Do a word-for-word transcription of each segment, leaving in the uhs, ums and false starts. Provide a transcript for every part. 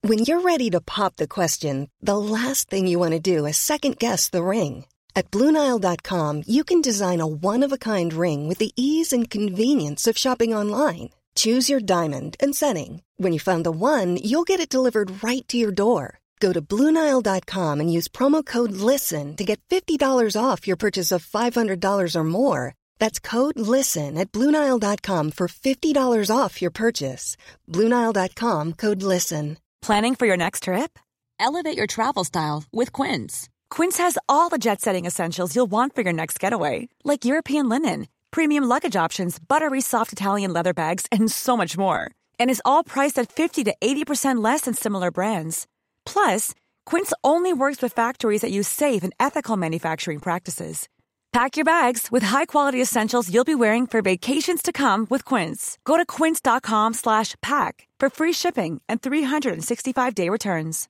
When you're ready to pop the question, the last thing you want to do is second-guess the ring. At Blue Nile dot com, you can design a one-of-a-kind ring with the ease and convenience of shopping online. Choose your diamond and setting. When you find the one, you'll get it delivered right to your door. Go to Blue Nile dot com and use promo code LISTEN to get fifty dollars off your purchase of five hundred dollars or more. That's code LISTEN at Blue Nile dot com for fifty dollars off your purchase. Blue Nile dot com, code LISTEN. Planning for your next trip? Elevate your travel style with Quince. Quince has all the jet-setting essentials you'll want for your next getaway, like European linen, premium luggage options, buttery soft Italian leather bags, and so much more. And is all priced at fifty to eighty percent less than similar brands. Plus, Quince only works with factories that use safe and ethical manufacturing practices. Pack your bags with high-quality essentials you'll be wearing for vacations to come with Quince. Go to quince dot com slash pack for free shipping and three sixty-five day returns.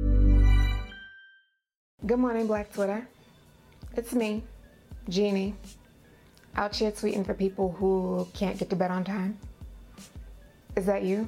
Good morning, Black Twitter. It's me, Jeannie, out here tweeting for people who can't get to bed on time. Is that you?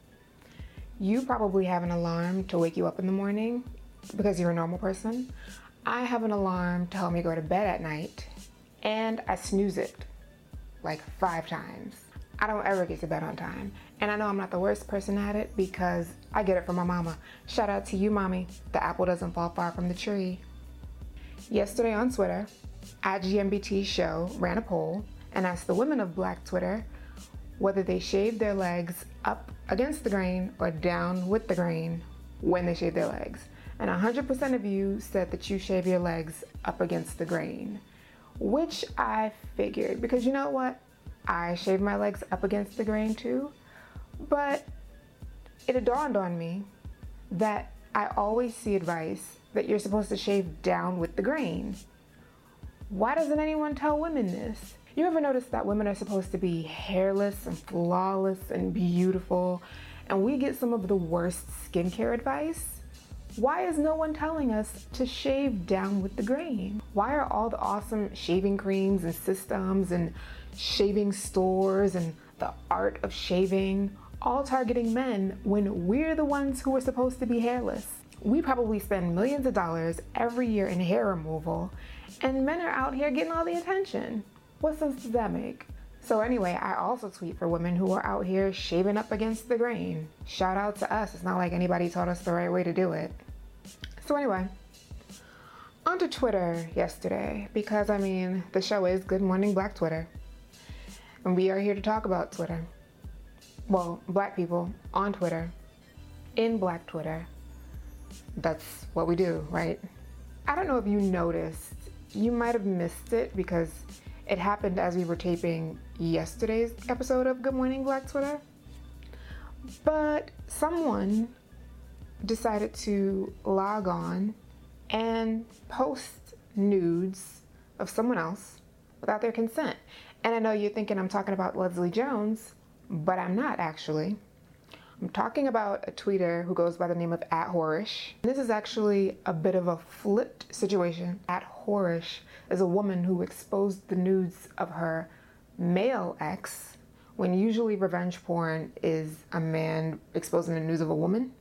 You probably have an alarm to wake you up in the morning because you're a normal person. I have an alarm to help me go to bed at night, and I snooze it like five times. I don't ever get to bed on time, and I know I'm not the worst person at it because I get it from my mama. Shout out to you, mommy. The apple doesn't fall far from the tree. Yesterday on Twitter, at G M B T Show ran a poll and asked the women of Black Twitter whether they shave their legs up against the grain or down with the grain when they shave their legs. And one hundred percent of you said that you shave your legs up against the grain, which I figured, because you know what? I shave my legs up against the grain too, but it dawned on me that I always see advice that you're supposed to shave down with the grain. Why doesn't anyone tell women this? You ever notice that women are supposed to be hairless and flawless and beautiful, and we get some of the worst skincare advice? Why is no one telling us to shave down with the grain? Why are all the awesome shaving creams and systems and shaving stores and the art of shaving all targeting men when we're the ones who are supposed to be hairless? We probably spend millions of dollars every year in hair removal, and men are out here getting all the attention. What sense does that make? So anyway, I also tweet for women who are out here shaving up against the grain. Shout out to us. It's not like anybody taught us the right way to do it. So anyway, onto Twitter yesterday, because I mean, the show is Good Morning Black Twitter. And we are here to talk about Twitter. Well, black people on Twitter, in Black Twitter. That's what we do, right? I don't know if you noticed, you might have missed it because it happened as we were taping yesterday's episode of Good Morning Black Twitter. But someone decided to log on and post nudes of someone else without their consent. And I know you're thinking I'm talking about Leslie Jones, but I'm not actually. I'm talking about a tweeter who goes by the name of at Horish. This is actually a bit of a flipped situation. At Horish is a woman who exposed the nudes of her male ex, when usually revenge porn is a man exposing the nudes of a woman.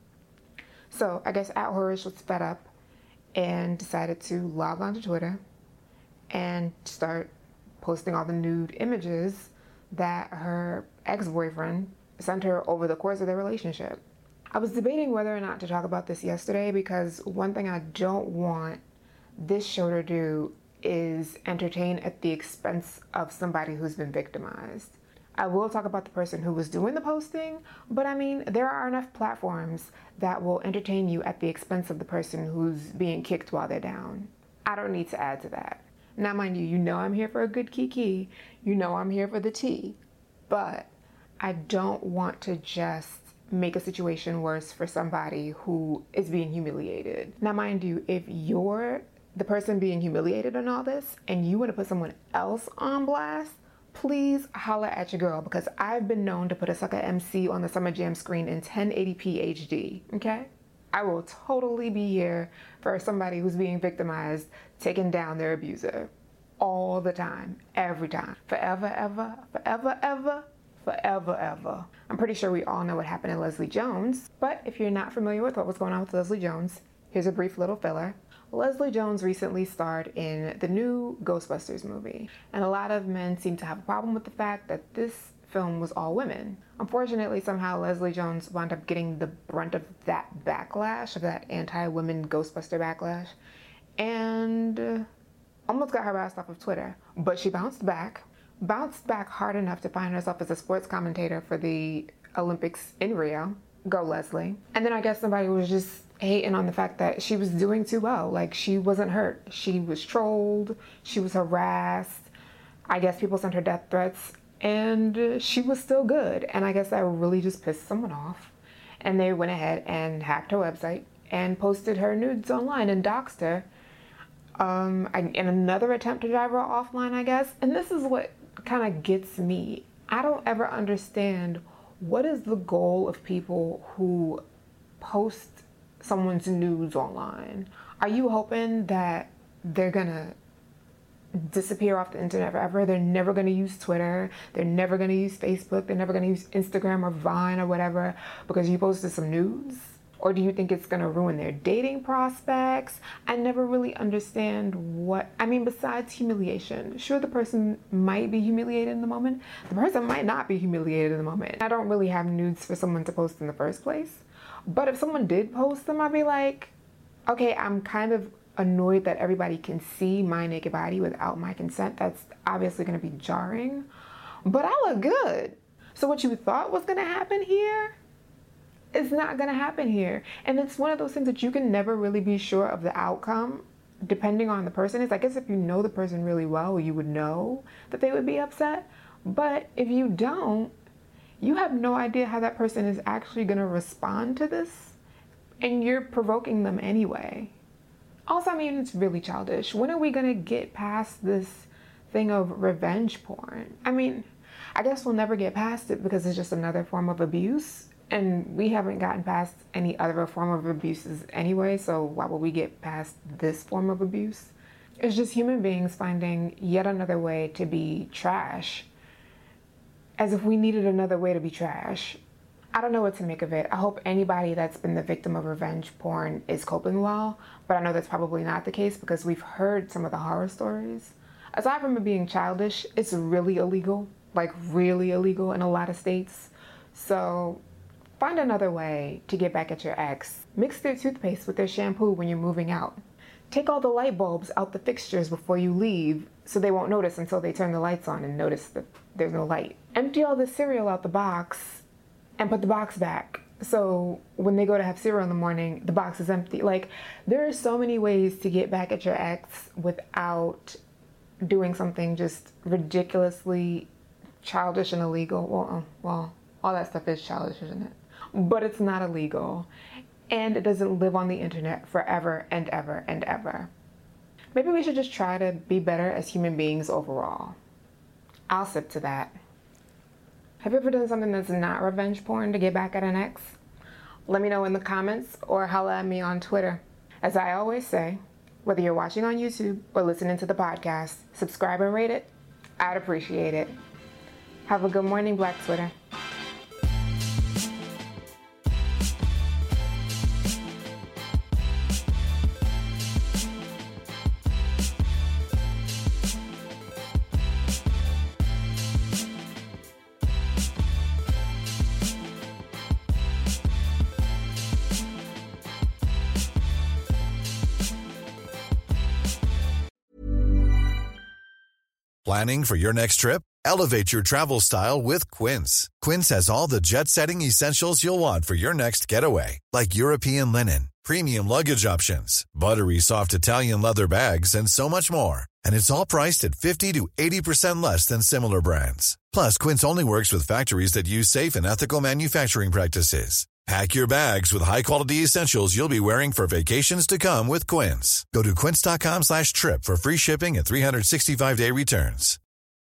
So I guess at Horish was fed up and decided to log onto Twitter and start posting all the nude images that her ex-boyfriend sent her over the course of their relationship. I was debating whether or not to talk about this yesterday because one thing I don't want this show to do is entertain at the expense of somebody who's been victimized. I will talk about the person who was doing the posting, but I mean, there are enough platforms that will entertain you at the expense of the person who's being kicked while they're down. I don't need to add to that. Now, mind you, you know I'm here for a good kiki. You know I'm here for the tea. But I don't want to just make a situation worse for somebody who is being humiliated. Now, mind you, if you're the person being humiliated in all this and you want to put someone else on blast, please holla at your girl, because I've been known to put a sucker M C on the Summer Jam screen in ten eighty p H D, okay? I will totally be here for somebody who's being victimized, taking down their abuser all the time, every time, forever, ever, forever, ever, forever, ever. I'm pretty sure we all know what happened to Leslie Jones, but if you're not familiar with what was going on with Leslie Jones, here's a brief little filler. Leslie Jones recently starred in the new Ghostbusters movie, and a lot of men seem to have a problem with the fact that this film was all women. Unfortunately, somehow Leslie Jones wound up getting the brunt of that backlash, of that anti-women Ghostbuster backlash, and almost got her ass off of Twitter. But she bounced back, bounced back hard enough to find herself as a sports commentator for the Olympics in Rio. Go Leslie. And then I guess somebody was just hating on the fact that she was doing too well. Like, she wasn't hurt. She was trolled. She was harassed. I guess people sent her death threats. And she was still good. And I guess that really just pissed someone off. And they went ahead and hacked her website and posted her nudes online and doxed her. Um, in another attempt to drive her offline, I guess. And this is what kind of gets me. I don't ever understand what is the goal of people who post someone's nudes online. Are you hoping that they're gonna disappear off the internet forever? They're never gonna use Twitter. They're never gonna use Facebook. They're never gonna use Instagram or Vine or whatever because you posted some nudes? Or do you think it's gonna ruin their dating prospects? I never really understand what, I mean, besides humiliation. Sure, the person might be humiliated in the moment. The person might not be humiliated in the moment. I don't really have nudes for someone to post in the first place. But if someone did post them, I'd be like, okay, I'm kind of annoyed that everybody can see my naked body without my consent. That's obviously gonna be jarring, but I look good. So what you thought was gonna happen here, it's not gonna happen here. And it's one of those things that you can never really be sure of the outcome depending on the person. It's, I guess if you know the person really well, you would know that they would be upset. But if you don't, you have no idea how that person is actually gonna respond to this, and you're provoking them anyway. Also, I mean, it's really childish. When are we gonna get past this thing of revenge porn? I mean, I guess we'll never get past it because it's just another form of abuse. And we haven't gotten past any other form of abuses anyway, so why would we get past this form of abuse? It's just human beings finding yet another way to be trash, as if we needed another way to be trash. I don't know what to make of it. I hope anybody that's been the victim of revenge porn is coping well, but I know that's probably not the case because we've heard some of the horror stories. Aside from it being childish, it's really illegal, like really illegal in a lot of states. So find another way to get back at your ex. Mix their toothpaste with their shampoo when you're moving out. Take all the light bulbs out the fixtures before you leave so they won't notice until they turn the lights on and notice that there's no light. Empty all the cereal out the box and put the box back so when they go to have cereal in the morning, the box is empty. Like, there are so many ways to get back at your ex without doing something just ridiculously childish and illegal. Well, well, all that stuff is childish, isn't it? But it's not illegal, and it doesn't live on the internet forever and ever and ever. Maybe we should just try to be better as human beings overall. I'll sip to that. Have you ever done something that's not revenge porn to get back at an ex? Let me know in the comments or holla at me on Twitter. As I always say, whether you're watching on YouTube or listening to the podcast, subscribe and rate it. I'd appreciate it. Have a good morning, Black Twitter. Planning for your next trip? Elevate your travel style with Quince. Quince has all the jet-setting essentials you'll want for your next getaway, like European linen, premium luggage options, buttery soft Italian leather bags, and so much more. And it's all priced at fifty to eighty percent less than similar brands. Plus, Quince only works with factories that use safe and ethical manufacturing practices. Pack your bags with high-quality essentials you'll be wearing for vacations to come with Quince. Go to quince.com slash trip for free shipping and three sixty-five day returns.